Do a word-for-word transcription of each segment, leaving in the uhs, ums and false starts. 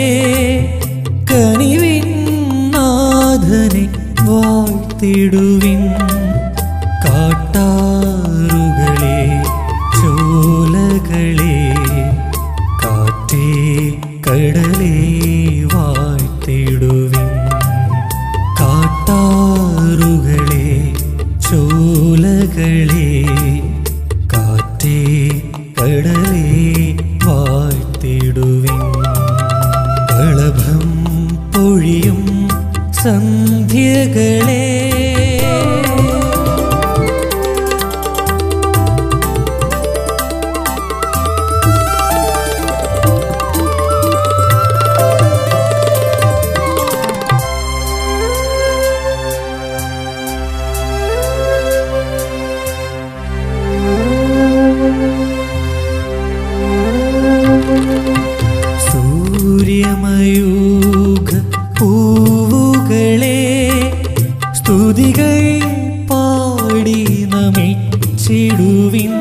കനിവിൻ നാഥനെ വാഴ്ത്തിടുവിൻ. കാട്ടാറുകളെ ചോലകളെ കാറ്റേ കടലേ വാഴ്ത്തിടുവിൻ. കാട്ടാറുകളെ ചോലകളെ കാറ്റേ കടലേ വാഴ്ത്തിടുവിൻ. കളഭം പൊഴിയും സന്ധ്യകളെ സൂര്യമയൂഖ പൂവുകളെ സ്തുതികൾ പാടി നമിച്ചിടുവിൻ.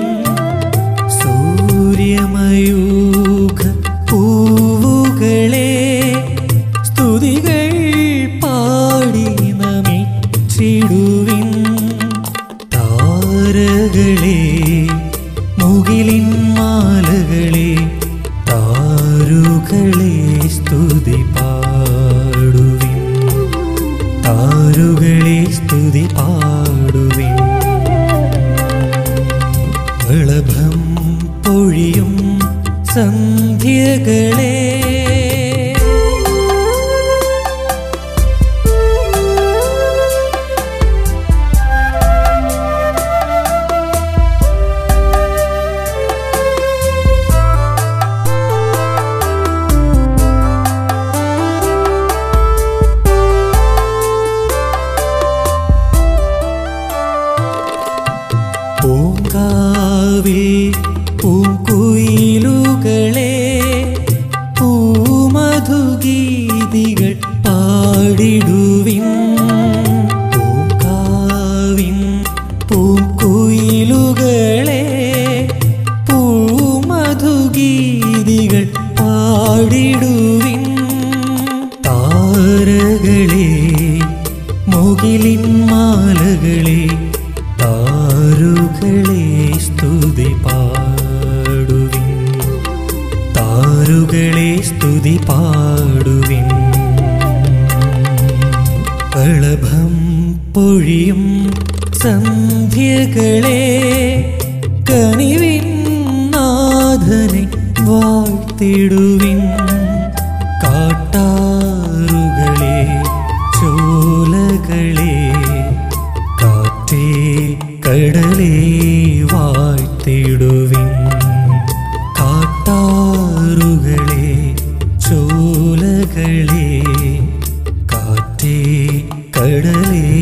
സൂര്യമയൂഖ പൂവുകളെ സ്തുതികൾ പാടി നമിച്ചിടുവിൻ. താരകളെ മുകിലിൻ മാലകളെ താരുകളെ സ്തുതി പാടുവിൻ. താരുകളെ സ്തുതി പാടുവിൻ. കളഭം പൊഴിയും സന്ധ്യകളെ പൂങ്കാവിൽ പൂങ്കുയിലുകളെ പൂമധുഗീതികൾ പാടിടുവിൻ. പൂങ്കാവിൻ പൂങ്കുയിലുകളെ പൂമധുഗീതികൾ പാടിടുവിൻ. താരകളെ മുകിലിൻ മാലകളെ താരുകളെ സ്തുതി പാടുവിൻ. താരുകളെ സ്തുതി പാടുവിൻ. കളഭം പൊഴിയും സന്ധ്യകളെ കനിവിൻ നാഥനെ വാഴ്ത്തിടുവിൻ. കാട്ടാറുകളെ ചോലകളെ കാറ്റേ കടലേ വാഴ്ത്തിടുവിൻ. കാട്ടാറുകളെ ചോലകളെ കാറ്റേ കടലേ